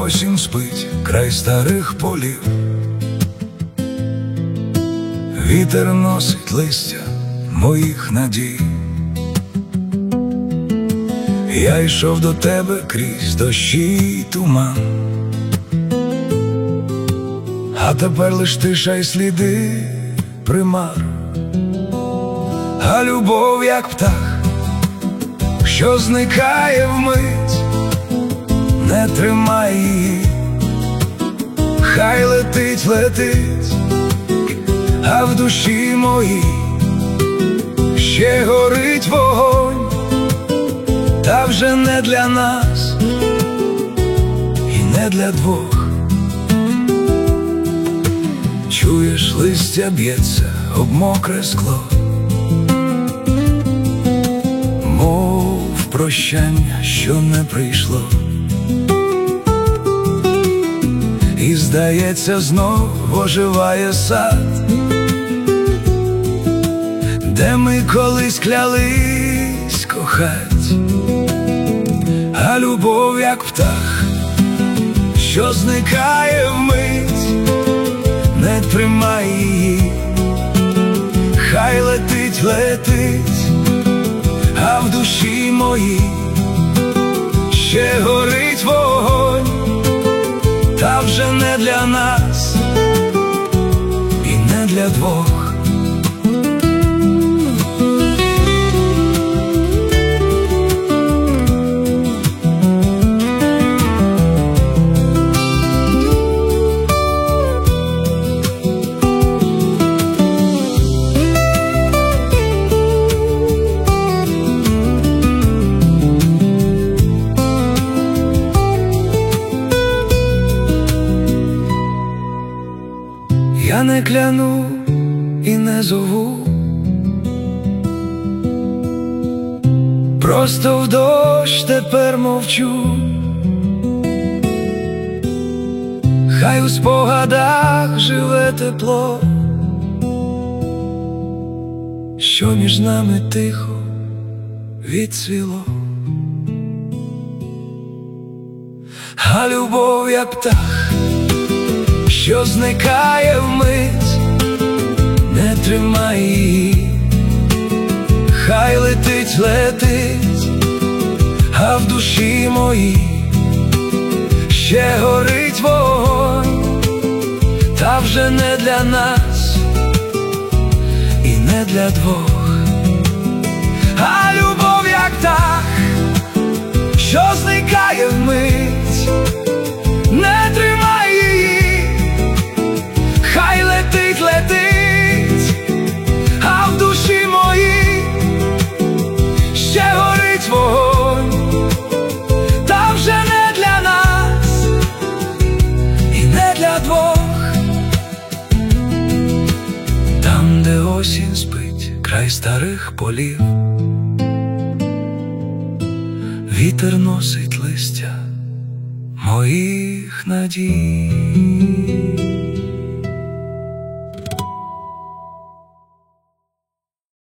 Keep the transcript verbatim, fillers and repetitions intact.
осінь спить край старих полів, вітер носить листя моїх надій. Я йшов до тебе крізь дощі й туман, а тепер лиш тиша й сліди примар. А любов, як птах, що зникає вмить, не тримай її, хай летить, летить, а в душі моїй ще горить вогонь, та вже не для нас і не для двох. Чуєш, листя б'ється об мокре скло, мов прощання, що не прийшло. І здається, знов оживає сад, де ми колись клялись кохать. А любов, як птах, що зникає вмить, не тримай її, хай летить, летить, а в душі моїй ще горить вогонь, та вже не для нас і не для двох. Я не кляну і не зову, просто в дощ тепер мовчу. Хай у спогадах живе тепло, що між нами тихо відцвіло. А любов, як птах, що зникає вмить, не тримай її, хай летить, летить, а в душі моїй ще горить вогонь, та вже не для нас і не для двох. А любов, як птах, що зникає вмить, не тримай її, хай летить, летить, а в душі моїй ще горить вогонь, та вже не для нас і не для двох. Там, де осінь спить край старих полів, вітер носить листя моїх надій.